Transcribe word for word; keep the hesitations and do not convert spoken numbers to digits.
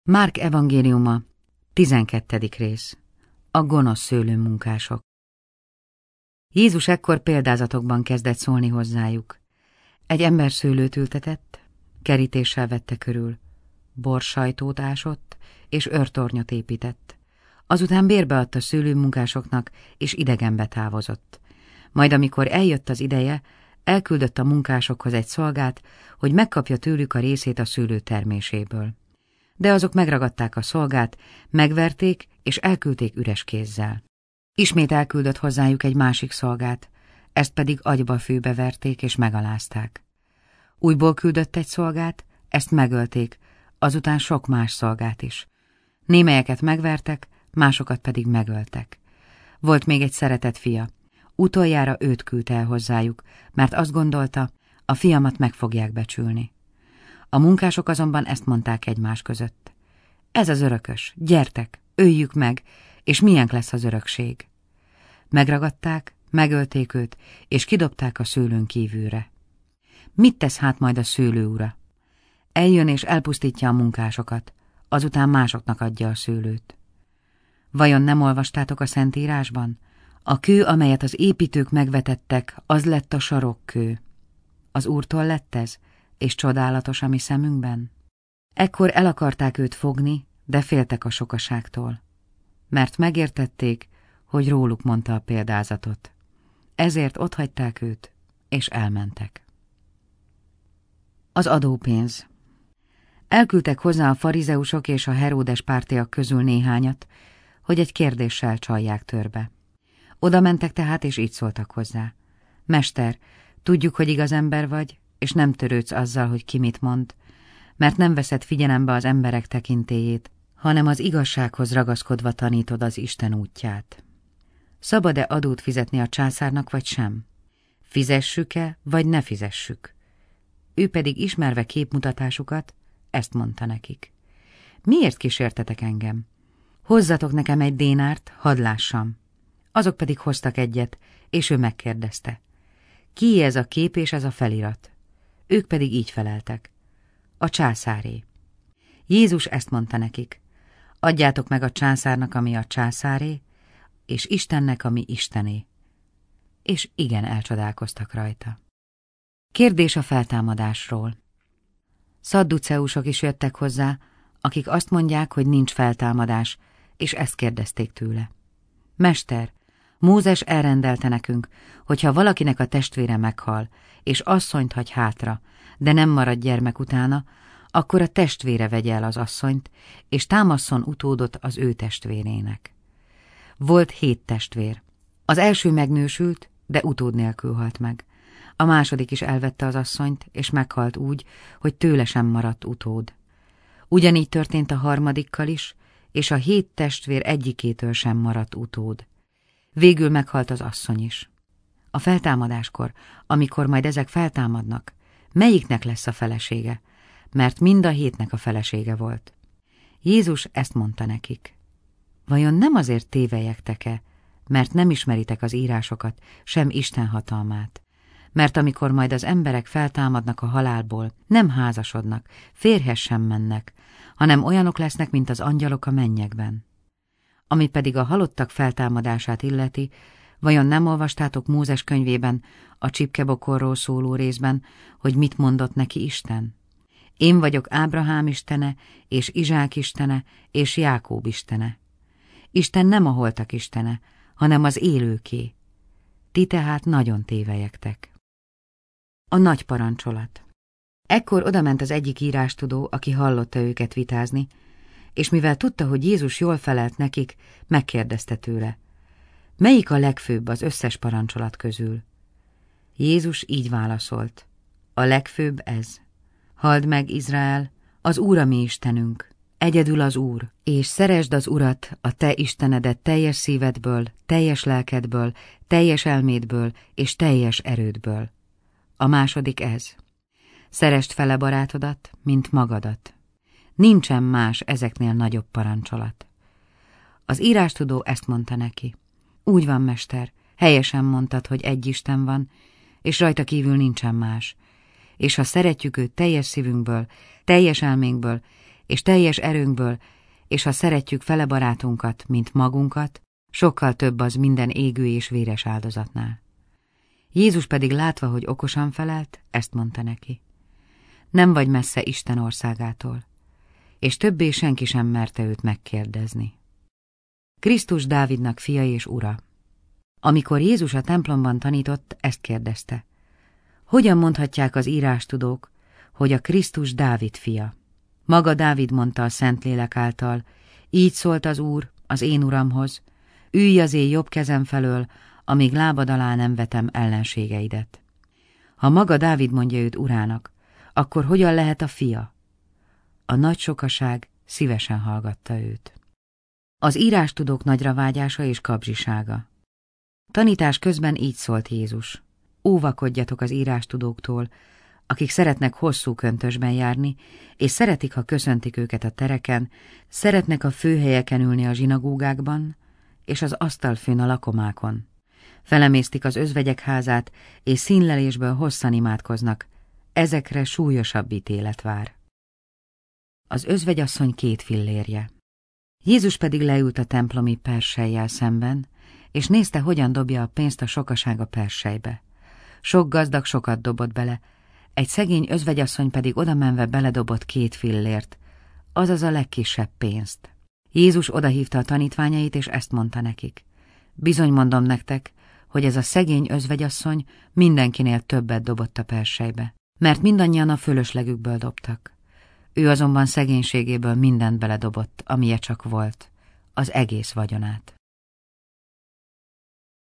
Márk evangéliuma, tizenkettedik rész. A gonosz szőlőmunkások. Jézus ekkor példázatokban kezdett szólni hozzájuk. Egy ember szőlőt ültetett, kerítéssel vette körül, borsajtót ásott, és őrtornyot épített. Azután bérbeadta szőlőmunkásoknak, és idegenbe távozott. Majd amikor eljött az ideje, elküldött a munkásokhoz egy szolgát, hogy megkapja tőlük a részét a szőlő terméséből. De azok megragadták a szolgát, megverték, és elküldték üres kézzel. Ismét elküldött hozzájuk egy másik szolgát, ezt pedig agyba főbe verték, és megalázták. Újból küldött egy szolgát, ezt megölték, azután sok más szolgát is. Némelyeket megvertek, másokat pedig megöltek. Volt még egy szeretett fia. Utoljára őt küldte el hozzájuk, mert azt gondolta, a fiamat meg fogják becsülni. A munkások azonban ezt mondták egymás között. Ez az örökös, gyertek, öljük meg, és miénk lesz az örökség. Megragadták, megölték őt, és kidobták a szőlőn kívülre. Mit tesz hát majd a szőlő ura? Eljön és elpusztítja a munkásokat, azután másoknak adja a szőlőt. Vajon nem olvastátok a Szentírásban? A kő, amelyet az építők megvetettek, az lett a sarokkő. Az Úrtól lett ez, és csodálatos a mi szemünkben? Ekkor el akarták őt fogni, de féltek a sokaságtól, mert megértették, hogy róluk mondta a példázatot. Ezért otthagyták őt, és elmentek. Az adópénz. Elküldtek hozzá a farizeusok és a Heródes pártiak közül néhányat, hogy egy kérdéssel csalják törbe. Oda mentek tehát, és így szóltak hozzá. Mester, tudjuk, hogy igaz ember vagy, és nem törődsz azzal, hogy ki mit mond, mert nem veszed figyelembe az emberek tekintélyét, hanem az igazsághoz ragaszkodva tanítod az Isten útját. Szabad-e adót fizetni a császárnak, vagy sem? Fizessük-e, vagy ne fizessük? Ő pedig ismerve képmutatásukat, ezt mondta nekik. Miért kísértetek engem? Hozzatok nekem egy dénárt, hadd lássam. Azok pedig hoztak egyet, és ő megkérdezte. Ki ez a kép és ez a felirat? Ők pedig így feleltek. A császáré. Jézus ezt mondta nekik. Adjátok meg a császárnak, ami a császáré, és Istennek, ami Istené. És igen elcsodálkoztak rajta. Kérdés a feltámadásról. Szadduceusok is jöttek hozzá, akik azt mondják, hogy nincs feltámadás, és ezt kérdezték tőle. Mester, Mózes elrendelte nekünk, hogyha valakinek a testvére meghal, és asszonyt hagy hátra, de nem marad gyermek utána, akkor a testvére vegye el az asszonyt, és támasszon utódot az ő testvérének. Volt hét testvér. Az első megnősült, de utód nélkül halt meg. A második is elvette az asszonyt, és meghalt úgy, hogy tőle sem maradt utód. Ugyanígy történt a harmadikkal is, és a hét testvér egyikétől sem maradt utód. Végül meghalt az asszony is. A feltámadáskor, amikor majd ezek feltámadnak, melyiknek lesz a felesége? Mert mind a hétnek a felesége volt. Jézus ezt mondta nekik. Vajon nem azért tévelyektek-e, mert nem ismeritek az írásokat, sem Isten hatalmát? Mert amikor majd az emberek feltámadnak a halálból, nem házasodnak, férjhez sem mennek, hanem olyanok lesznek, mint az angyalok a mennyekben. Ami pedig a halottak feltámadását illeti, vajon nem olvastátok Mózes könyvében, a csipkebokorról szóló részben, hogy mit mondott neki Isten? Én vagyok Ábrahám istene, és Izsák istene, és Jákób istene. Isten nem a holtak istene, hanem az élőké. Ti tehát nagyon tévelyektek. A nagy parancsolat. Ekkor odament az egyik írástudó, aki hallotta őket vitázni, és mivel tudta, hogy Jézus jól felelt nekik, megkérdezte tőle. Melyik a legfőbb az összes parancsolat közül? Jézus így válaszolt. A legfőbb ez. Halld meg, Izrael, az Úr a mi Istenünk, egyedül az Úr, és szeresd az Urat, a te Istenedet teljes szívedből, teljes lelkedből, teljes elmédből és teljes erődből. A második ez. Szeresd fele barátodat, mint magadat. Nincsen más ezeknél nagyobb parancsolat. Az írástudó ezt mondta neki. Úgy van, mester, helyesen mondtad, hogy egy Isten van, és rajta kívül nincsen más. És ha szeretjük őt teljes szívünkből, teljes elménkből, és teljes erőnkből, és ha szeretjük fele barátunkat, mint magunkat, sokkal több az minden égő és véres áldozatnál. Jézus pedig látva, hogy okosan felelt, ezt mondta neki: nem vagy messze Isten országától, és többé senki sem merte őt megkérdezni. Krisztus Dávidnak fia és ura. Amikor Jézus a templomban tanított, ezt kérdezte: hogyan mondhatják az írástudók, hogy a Krisztus Dávid fia? Maga Dávid mondta a Szentlélek által: így szólt az Úr az én uramhoz, ülj az én jobb kezem felől, amíg lábad alá nem vetem ellenségeidet. Ha maga Dávid mondja őt urának, akkor hogyan lehet a fia? A nagy sokaság szívesen hallgatta őt. Az írástudók nagyra vágyása és kapzsisága. Tanítás közben így szólt Jézus: óvakodjatok az írástudóktól, akik szeretnek hosszú köntösben járni, és szeretik, ha köszöntik őket a tereken, szeretnek a főhelyeken ülni a zsinagógákban, és az asztalfőn a lakomákon. Felemésztik az özvegyek házát, és színlelésből hosszan imádkoznak. Ezekre súlyosabb ítélet vár. Az özvegyasszony két fillérje. Jézus pedig leült a templomi persejjel szemben, és nézte, hogyan dobja a pénzt a sokaság a persejbe. Sok gazdag sokat dobott bele, egy szegény özvegyasszony pedig odamenve beledobott két fillért, azaz a legkisebb pénzt. Jézus odahívta a tanítványait, és ezt mondta nekik: bizony mondom nektek, hogy ez a szegény özvegyasszony mindenkinél többet dobott a persejbe, mert mindannyian a fölöslegükből dobtak. Ő azonban szegénységéből mindent beledobott, amilyen csak volt, az egész vagyonát.